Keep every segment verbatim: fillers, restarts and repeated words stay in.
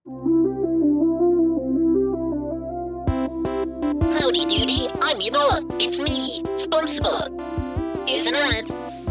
Howdy doody, I'm Ebola. It's me, SpongeBob. Here's an ad.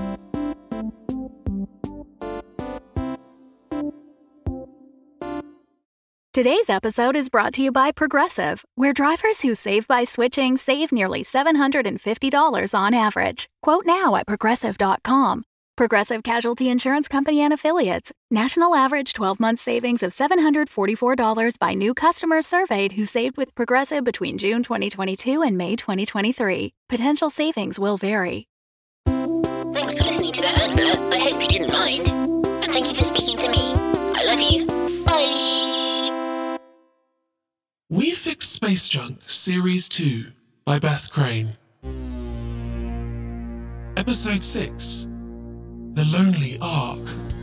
Today's episode is brought to you by Progressive, where drivers who save by switching save nearly seven hundred fifty dollars on average. Quote now at progressive dot com. Progressive Casualty Insurance Company and Affiliates. National average twelve-month savings of seven hundred forty-four dollars by new customers surveyed who saved with Progressive between June twenty twenty-two and May twenty twenty-three. Potential savings will vary. Thanks for listening to that advert. I hope you didn't mind. And thank you for speaking to me. I love you. Bye. We Fixed Space Junk Series two by Beth Crane. Episode six, The Lonely Ark.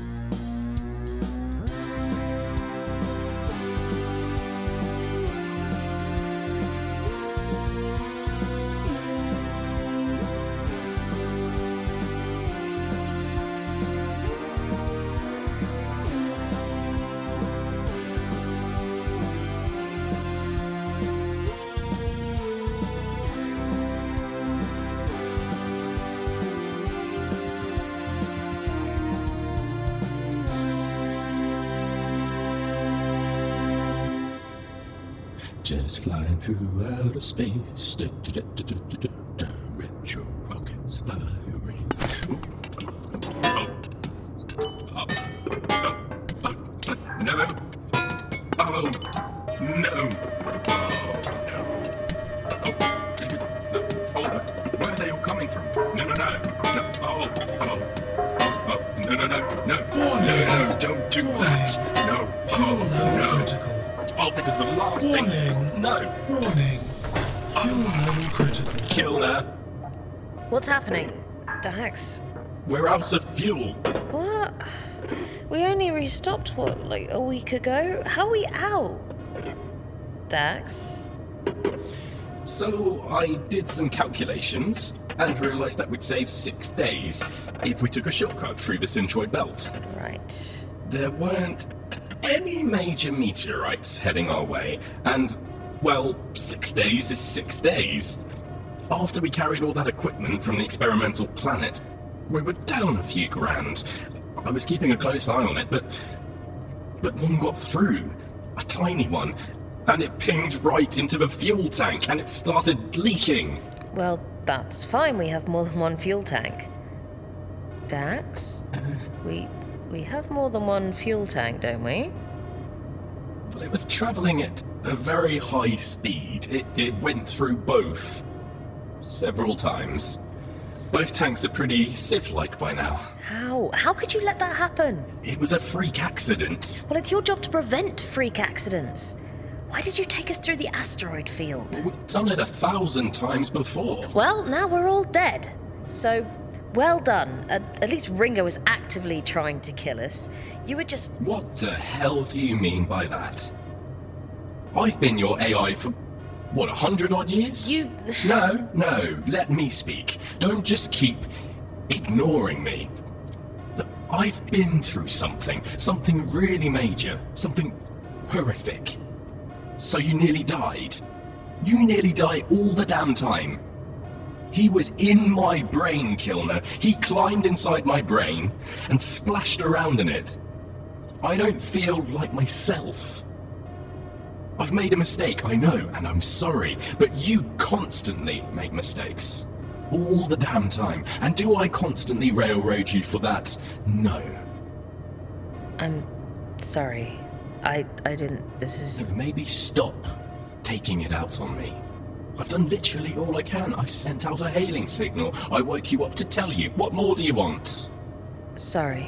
Just flying through outer space. Da, da, da, da, da, da, da. Retro rockets firing. Oh. Oh. Oh. Oh. No. Oh. No. Oh, no. Oh. Oh. Where are they all coming from? No, no, no. No. Oh. Oh. Oh. No, no, no. No. No, no. Don't do that. No. Oh. No. Critical. Oh, this is the last Warning. thing. No. Warning. Fuel level critical. Kilner. What's happening? Dax? We're out of fuel. What? We only restopped, what, like a week ago? How are we out? Dax? So I did some calculations and realised that we'd save six days if we took a shortcut through the Centroid Belt. Right. There weren't any major meteorites heading our way, and, well, six days is six days. After we carried all that equipment from the experimental planet, we were down a few grand. I was keeping a close eye on it, but... but one got through. A tiny one. And it pinged right into the fuel tank, and it started leaking. Well, that's fine. We have more than one fuel tank. Dax? Uh, we... We have more than one fuel tank, don't we? Well, it was travelling at a very high speed. It, it went through both. Several times. Both tanks are pretty Civ-like by now. How? How could you let that happen? It was a freak accident. Well, it's your job to prevent freak accidents. Why did you take us through the asteroid field? We've done it a thousand times before. Well, now we're all dead. So... well done. At, at least Ringo was actively trying to kill us. You were just... What the hell do you mean by that? I've been your A I for, what, a hundred odd years? You... No, no, let me speak. Don't just keep ignoring me. Look, I've been through something. Something really major. Something horrific. So you nearly died. You nearly die all the damn time. He was in my brain, Kilner. He climbed inside my brain and splashed around in it. I don't feel like myself. I've made a mistake, I know, and I'm sorry, but you constantly make mistakes. All the damn time. And do I constantly railroad you for that? No. I'm sorry. I I didn't... This is... So maybe stop taking it out on me. I've done literally all I can. I've sent out a hailing signal. I woke you up to tell you. What more do you want? Sorry.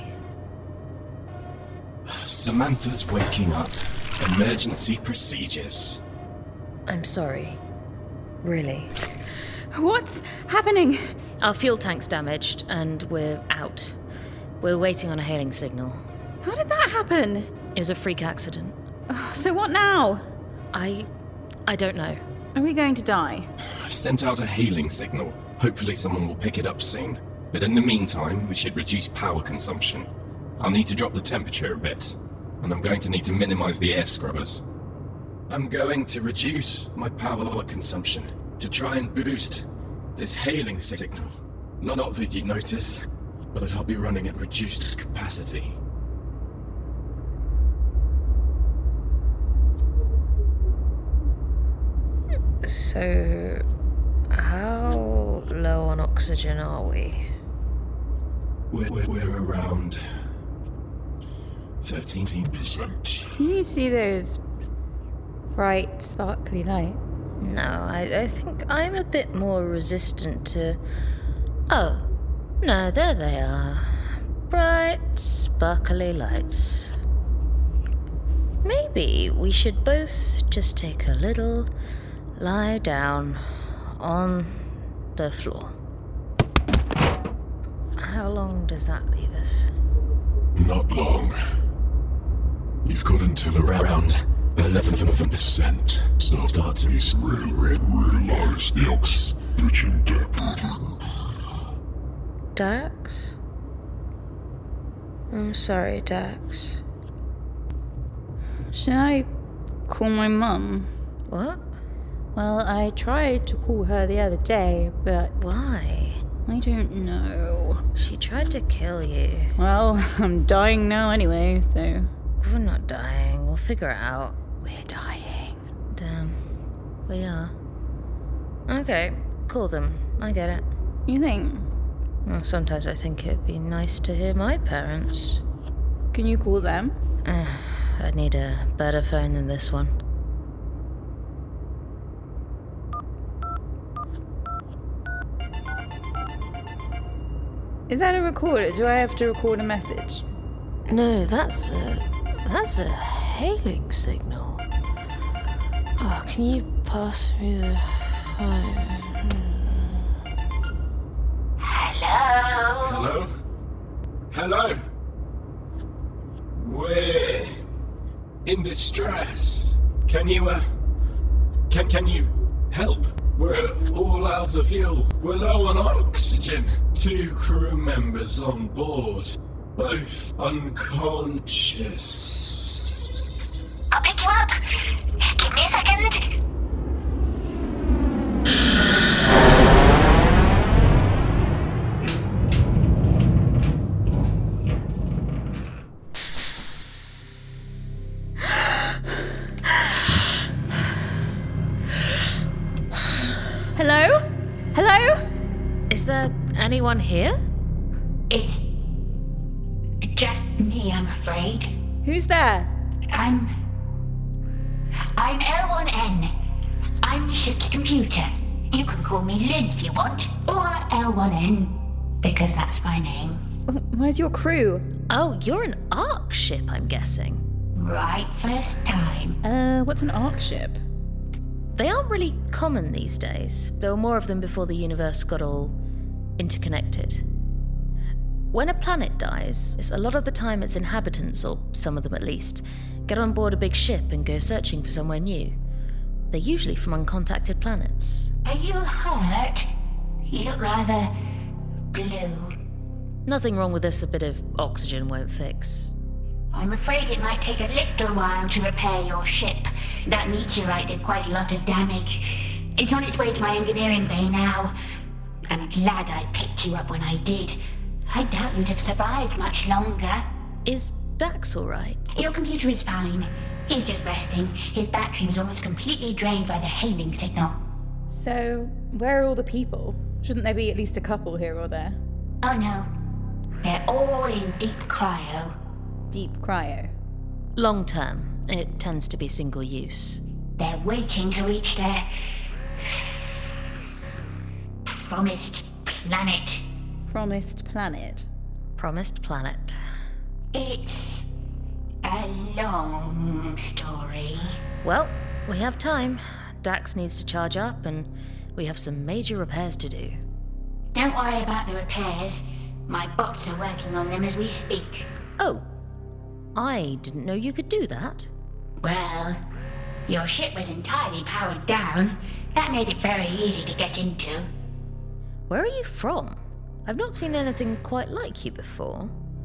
Samantha's waking up. Emergency procedures. I'm sorry. Really. What's happening? Our fuel tank's damaged, and we're out. We're waiting on a hailing signal. How did that happen? It was a freak accident. Oh, so what now? I... I don't know. Are we going to die? I've sent out a hailing signal. Hopefully someone will pick it up soon. But in the meantime, we should reduce power consumption. I'll need to drop the temperature a bit. and I'm going to need to minimize the air scrubbers. I'm going to reduce my power consumption to try and boost this hailing signal. Not that you notice, but I'll be running at reduced capacity. So, how low on oxygen are we? We're, we're, we're around thirteen percent. Can you see those bright, sparkly lights? No, I, I think I'm a bit more resistant to... Oh, no, there they are. Bright, sparkly lights. Maybe we should both just take a little lie down on the floor. How long does that leave us? Not long. You've got until around eleven percent. Start, start to really, really realize the oxygen depth. Dax? I'm sorry, Dax. Should I call my mum? What? Well, I tried to call her the other day, but Why? I don't know. She tried to kill you. Well, I'm dying now anyway, so... We're not dying. We'll figure it out. We're dying. Damn. We are. Okay, call them. I get it. You think? Well, sometimes I think it'd be nice to hear my parents. Can you call them? Uh, I'd need a better phone than this one. Is that a recorder? Do I have to record a message? No, that's a... That's a hailing signal. Oh, can you pass me the phone? Hello? Hello? Hello? We're in distress. Can you, uh... Can, can you help? We're all out of fuel. We're low on oxygen. Two crew members on board. Both unconscious. I'll pick you up. Give me a second. Hello? Hello? Is there anyone here? It's just me, I'm afraid. Who's there? I'm... I'm L one N. I'm the ship's computer. You can call me Lynn if you want, or L one N, because that's my name. Where's your crew? Oh, you're an Ark ship, I'm guessing. Right first time. Uh, what's an Ark ship? They aren't really common these days. There were more of them before the universe got all interconnected. When a planet dies, it's a lot of the time its inhabitants, or some of them at least, get on board a big ship and go searching for somewhere new. They're usually from uncontacted planets. Are you hurt? You look rather blue. Nothing wrong with this a bit of oxygen won't fix. I'm afraid it might take a little while to repair your ship. That meteorite did quite a lot of damage. It's on its way to my engineering bay now. I'm glad I picked you up when I did. I doubt you'd have survived much longer. Is Dax alright? Your computer is fine. He's just resting. His battery was almost completely drained by the hailing signal. So, where are all the people? Shouldn't there be at least a couple here or there? Oh no. They're all in deep cryo. Deep cryo. Long term, it tends to be single use. They're waiting to reach their promised planet. Promised planet. Promised planet. It's a long story. Well, we have time. Dax needs to charge up, and we have some major repairs to do. Don't worry about the repairs. My bots are working on them as we speak. Oh, I didn't know you could do that. Well, your ship was entirely powered down. That made it very easy to get into. Where are you from? I've not seen anything quite like you before.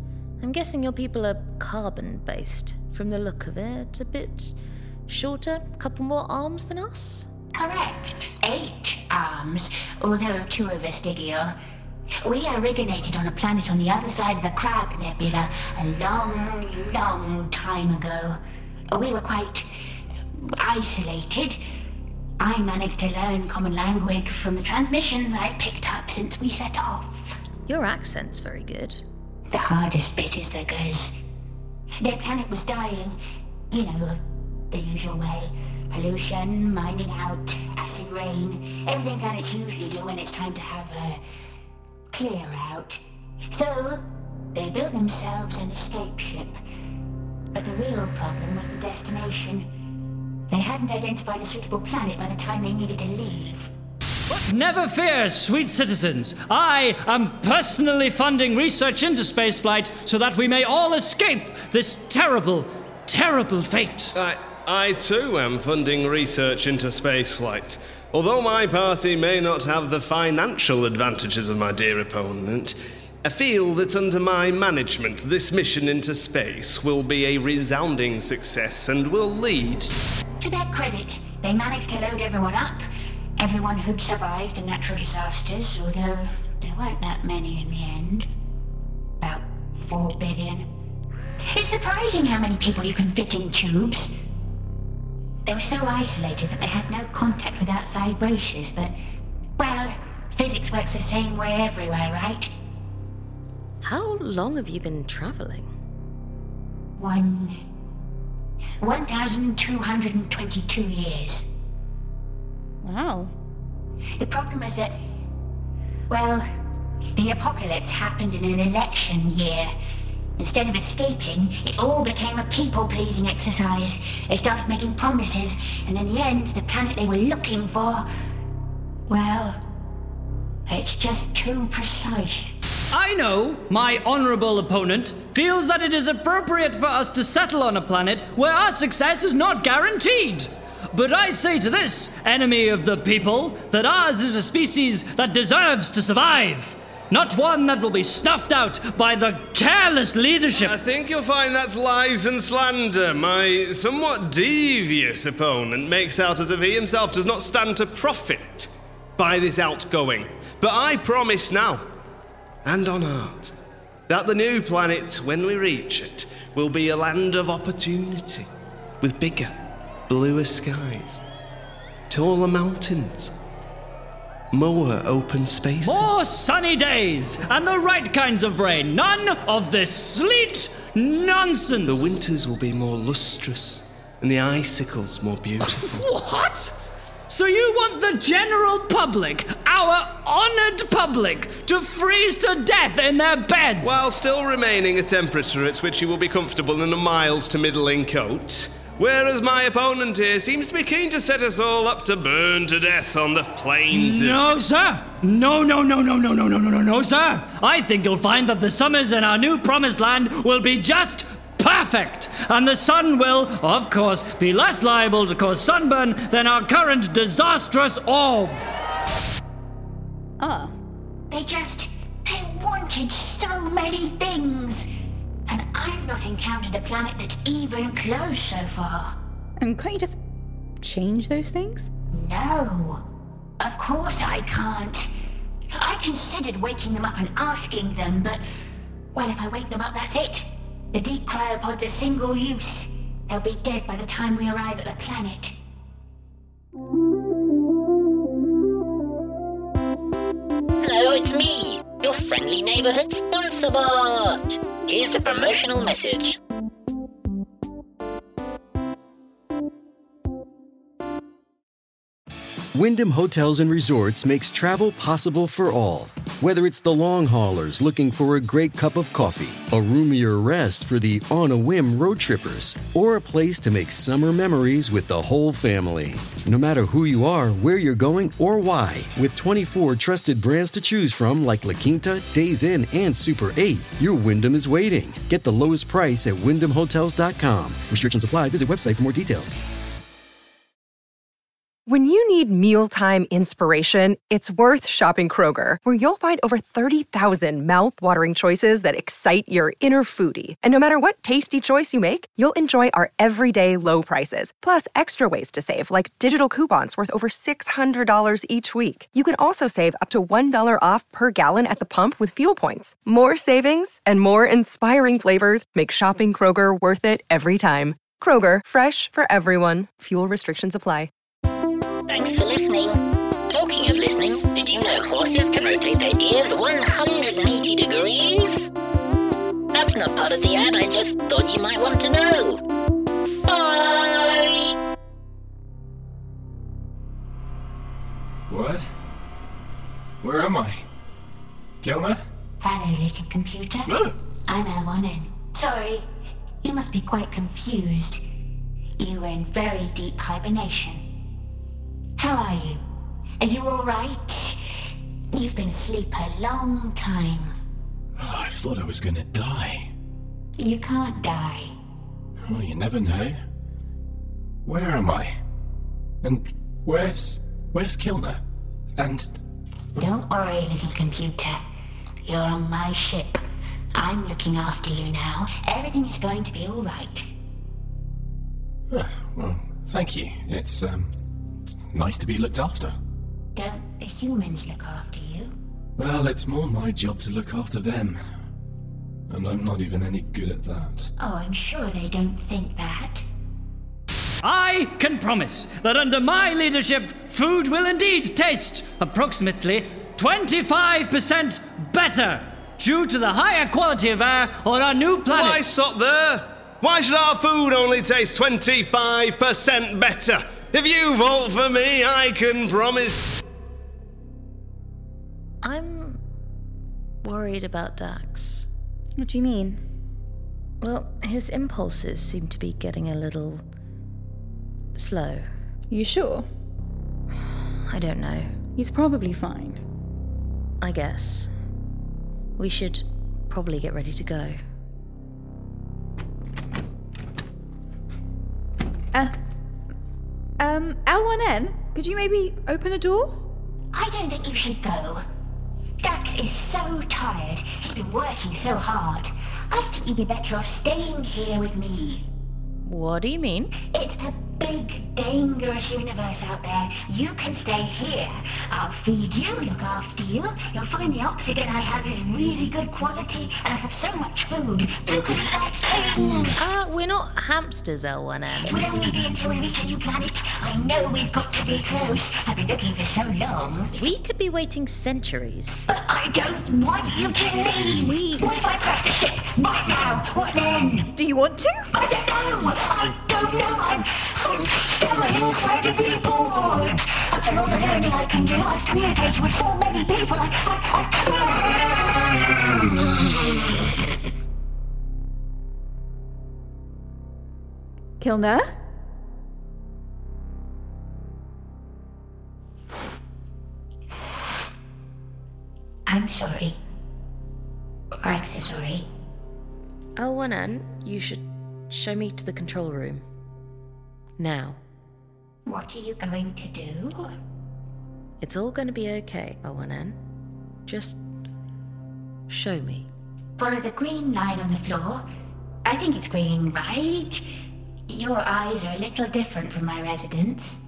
I'm guessing your people are carbon-based. From the look of it, a bit shorter, a couple more arms than us? Correct. Eight arms, although two of vestigial. We originated on a planet on the other side of the Crab Nebula a long, long time ago. We were quite isolated. I managed to learn common language from the transmissions I've picked up since we set off. Your accent's very good. The hardest bit is the goes. Their planet was dying. You know, the usual way. Pollution, mining out, acid rain, everything planets usually do when it's time to have a clear out. So, they built themselves an escape ship. But the real problem was the destination. They hadn't identified a suitable planet by the time they needed to leave. Never fear, sweet citizens. I am personally funding research into spaceflight so that we may all escape this terrible, terrible fate. I, I too am funding research into spaceflight. Although my party may not have the financial advantages of my dear opponent, I feel that under my management, this mission into space will be a resounding success and will lead... To their credit, they managed to load everyone up. Everyone who'd survived the natural disasters, although there weren't that many in the end. About four billion. It's surprising how many people you can fit in tubes. They were so isolated that they had no contact with outside races, but, well, physics works the same way everywhere, right? How long have you been traveling? One... one thousand two hundred twenty-two years. Wow. The problem is that, well, the apocalypse happened in an election year. Instead of escaping, it all became a people-pleasing exercise. They started making promises, and in the end, the planet they were looking for, well, it's just too precise. I know my honorable opponent feels that it is appropriate for us to settle on a planet where our success is not guaranteed. But I say to this enemy of the people that ours is a species that deserves to survive, not one that will be snuffed out by the careless leadership. I think you'll find that's lies and slander. My somewhat devious opponent makes out as if he himself does not stand to profit by this outgoing. But I promise now, and on art, that the new planet, when we reach it, will be a land of opportunity, with bigger, bluer skies, taller mountains, more open spaces. More sunny days and the right kinds of rain. None of this sleet nonsense. The winters will be more lustrous and the icicles more beautiful. What? So you want the general public, our honored public, to freeze to death in their beds? While still remaining a temperature at which you will be comfortable in a mild to middling coat. Whereas my opponent here seems to be keen to set us all up to burn to death on the plains of... No, sir. No, no, no, no, no, no, no, no, no, no, sir. I think you'll find that the summers in our new promised land will be just perfect. And the sun will, of course, be less liable to cause sunburn than our current disastrous orb. Ah. They just... they wanted so many things. And I've not encountered a planet that's even close so far. And can't you just change those things? No. Of course I can't. I considered waking them up and asking them, but... well, if I wake them up, that's it. The deep cryopods are single use. They'll be dead by the time we arrive at the planet. Hello, it's me, your friendly neighborhood sponsor bot. Here's a promotional message. Wyndham Hotels and Resorts makes travel possible for all. Whether it's the long haulers looking for a great cup of coffee, a roomier rest for the on-a-whim road trippers, or a place to make summer memories with the whole family. No matter who you are, where you're going, or why, with twenty-four trusted brands to choose from like La Quinta, Days Inn, and Super eight, your Wyndham is waiting. Get the lowest price at wyndham hotels dot com. Restrictions apply. Visit website for more details. When you need mealtime inspiration, it's worth shopping Kroger, where you'll find over thirty thousand mouth-watering choices that excite your inner foodie. And no matter what tasty choice you make, you'll enjoy our everyday low prices, plus extra ways to save, like digital coupons worth over six hundred dollars each week. You can also save up to one dollar off per gallon at the pump with fuel points. More savings and more inspiring flavors make shopping Kroger worth it every time. Kroger, fresh for everyone. Fuel restrictions apply. Thanks for listening. Talking of listening, did you know horses can rotate their ears one hundred eighty degrees? That's not part of the ad, I just thought you might want to know. Bye! What? Where am I? Kilner? Hello, little computer. I'm L one N. Sorry, you must be quite confused. You were in very deep hibernation. How are you? Are you all right? You've been asleep a long time. Oh, I thought I was gonna die. You can't die. Oh, you never know. Where am I? And where's... where's Kilner? And... Don't worry, little computer. You're on my ship. I'm looking after you now. Everything is going to be all right. Oh, well, thank you. It's, um... it's nice to be looked after. Don't the humans look after you? Well, it's more my job to look after them. And I'm not even any good at that. Oh, I'm sure they don't think that. I can promise that under my leadership, food will indeed taste approximately twenty-five percent better due to the higher quality of air on our new planet. Why stop there? Why should our food only taste twenty-five percent better? If you vote for me, I can promise... I'm worried about Dax. What do you mean? Well, his impulses seem to be getting a little... slow. You sure? I don't know. He's probably fine. I guess. We should probably get ready to go. Uh... Um, L one N, could you maybe open the door? I don't think you should go. Dax is so tired. He's been working so hard. I think you'd be better off staying here with me. What do you mean? It's a big, dangerous universe out there. You can stay here. I'll feed you, look after you. You'll find the oxygen I have is really good quality, and I have so much food. You could eat like kings. Ah, uh, we're not hamsters, L one N. It will only be until we reach a new planet. I know we've got to be close. I've been looking for so long. We could be waiting centuries. But I don't want you to leave. We... What if I crash the ship right now? What then? Do you want to? I don't know. I don't know. I'm, I'm so incredibly bored. I've done all the learning I can do. I've communicated with so many people. I, I, I... Kilner? I'm sorry. I'm so sorry. L one N, you should show me to the control room. Now. What are you going to do? It's all going to be okay, L one N. Just show me. Follow the green line on the floor. I think it's green, right? Your eyes are a little different from my residents.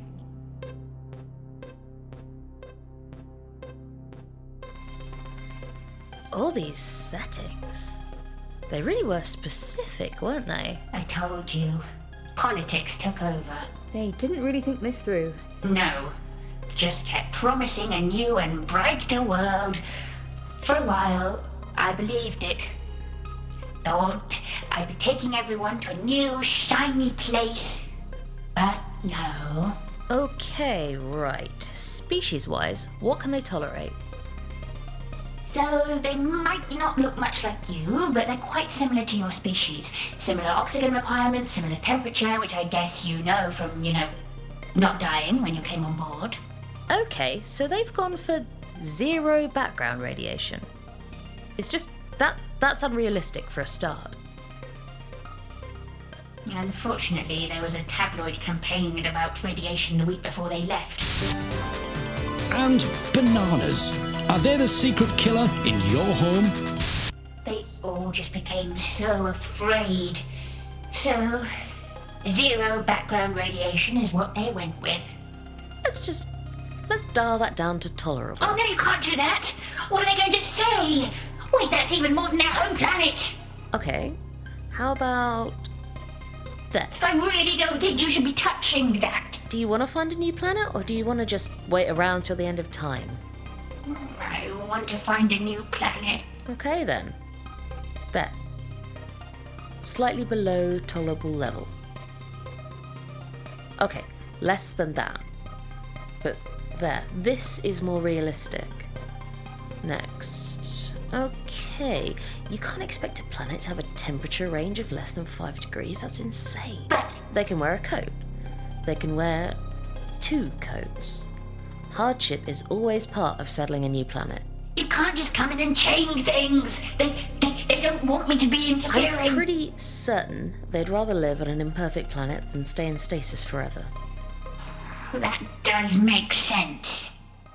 All these settings. They really were specific, weren't they? I told you. Politics took over. They didn't really think this through. No. Just kept promising a new and brighter world. For a while, I believed it. Thought I'd be taking everyone to a new, shiny place. But no. Okay, right. Species-wise, what can they tolerate? So they might not look much like you, but they're quite similar to your species. Similar oxygen requirements, similar temperature, which I guess you know from, you know, not dying when you came on board. Okay, so they've gone for zero background radiation. It's just that that's unrealistic for a start. Unfortunately, there was a tabloid campaign about radiation the week before they left. And bananas. Are they the secret killer in your home? They all just became so afraid. So, zero background radiation is what they went with. Let's just... let's dial that down to tolerable. Oh no, you can't do that! What are they going to say? Wait, that's even more than their home planet! Okay, how about... that? I really don't think you should be touching that. Do you want to find a new planet, or do you want to just wait around till the end of time? I want to find a new planet. Okay then. There. Slightly below tolerable level. Okay, less than that. But there. This is more realistic. Next. Okay. You can't expect a planet to have a temperature range of less than five degrees. That's insane. But they can wear a coat. They can wear two coats. Hardship is always part of settling a new planet. You can't just come in and change things. They, they, they don't want me to be interfering. I'm pretty certain they'd rather live on an imperfect planet than stay in stasis forever. That does make sense.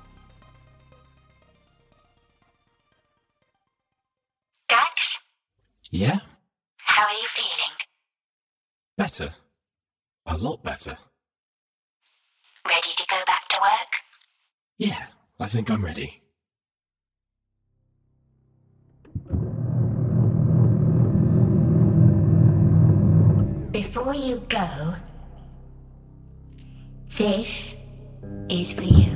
Dax? Yeah? How are you feeling? Better. A lot better. Ready to go back to work? Yeah, I think I'm ready. Before you go, this is for you.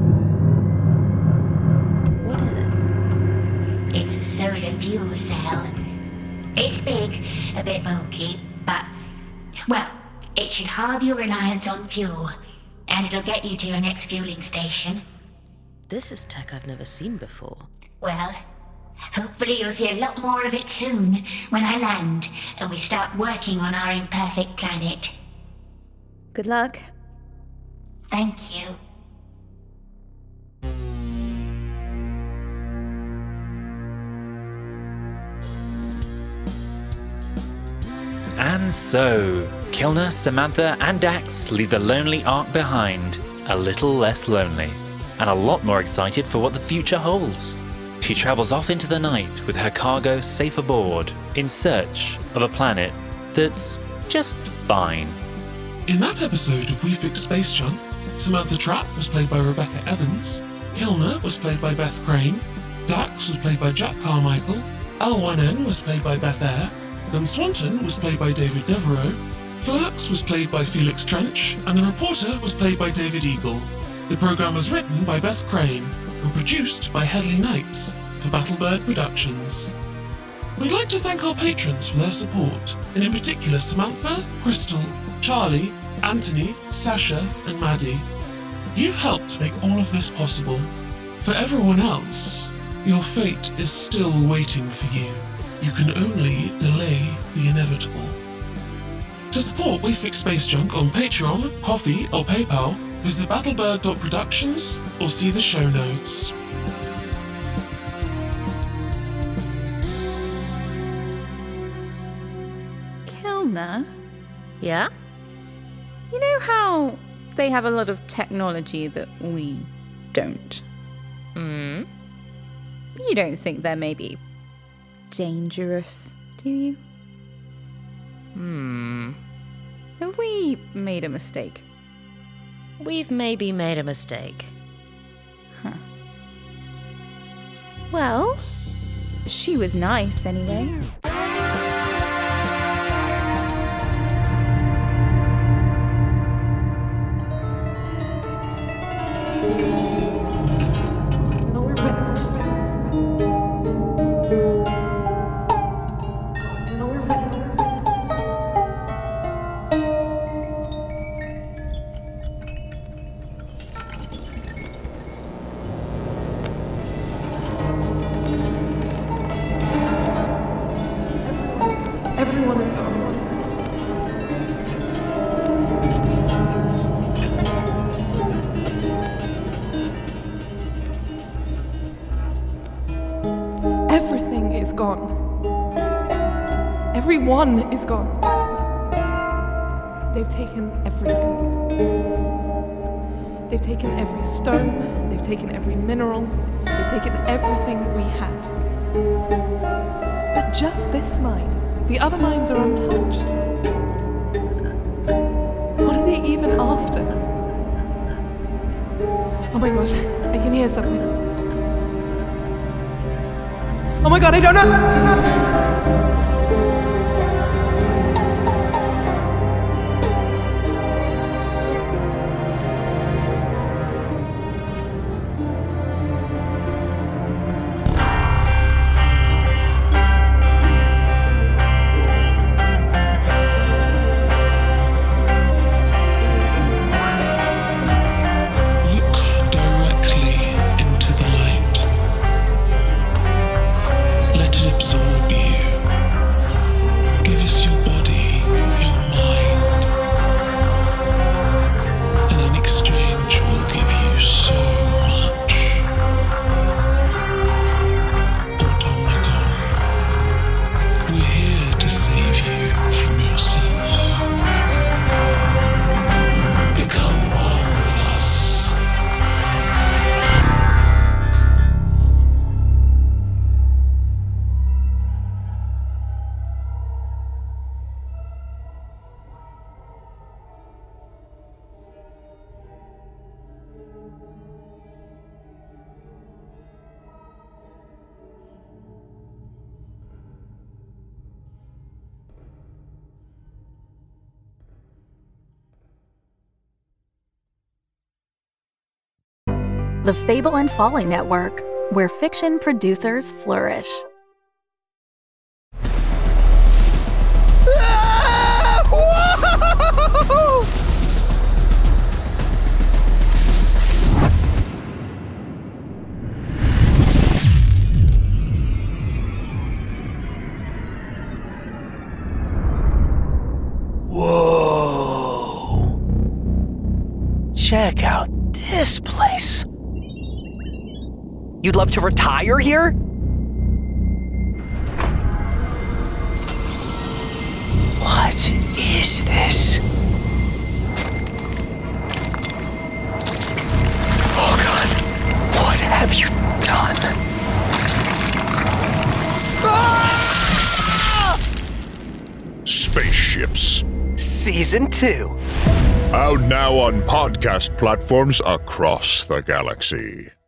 What is it? It's a solar fuel cell. It's big, a bit bulky, but, well, it should halve your reliance on fuel, and it'll get you to your next fueling station. This is tech I've never seen before. Well, hopefully you'll see a lot more of it soon when I land and we start working on our imperfect planet. Good luck. Thank you. And so, Kilner, Samantha, and Dax leave the lonely Ark behind, a little less lonely, and a lot more excited for what the future holds. She travels off into the night with her cargo safe aboard, in search of a planet that's just fine. In that episode of We Fix Space Junk, Samantha Trapp was played by Rebecca Evans, Kilner was played by Beth Crane, Dax was played by Jack Carmichael, L one N was played by Beth Eyre, and Swanton was played by David Devereaux, Flux was played by Felix Trench, and the reporter was played by David Eagle. The programme was written by Beth Crane and produced by Headley Knights for Battlebird Productions. We'd like to thank our patrons for their support, and in particular Samantha, Crystal, Charlie, Anthony, Sasha, and Maddie. You've helped make all of this possible. For everyone else, your fate is still waiting for you. You can only delay the inevitable. To support We Fix Space Junk on Patreon, Ko-fi, or PayPal, visit battlebird dot productions or see the show notes. Kilner? Yeah? You know how they have a lot of technology that we don't? Hmm? You don't think they're maybe dangerous, do you? Hmm. Have we made a mistake? We've maybe made a mistake. Huh. Well, she was nice anyway. Everyone is gone. Everything is gone. Everyone is gone. taken everything. They've taken every stone, they've taken every mineral, they've taken everything we had. But just this mine, the other mines are untouched. What are they even after? Oh my god, I can hear something. Oh my god, I don't know! The Fable and Folly Network, where fiction producers flourish. Whoa! Check out this place. You'd love to retire here? What is this? Oh god, what have you done? Ah! Spaceships. Season two. Out now on podcast platforms across the galaxy.